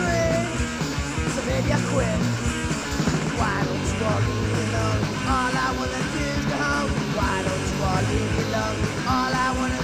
drink, so maybe I quit. Why don't you all leave me alone? All I wanna do is go home. Why don't you all leave me alone? All I wanna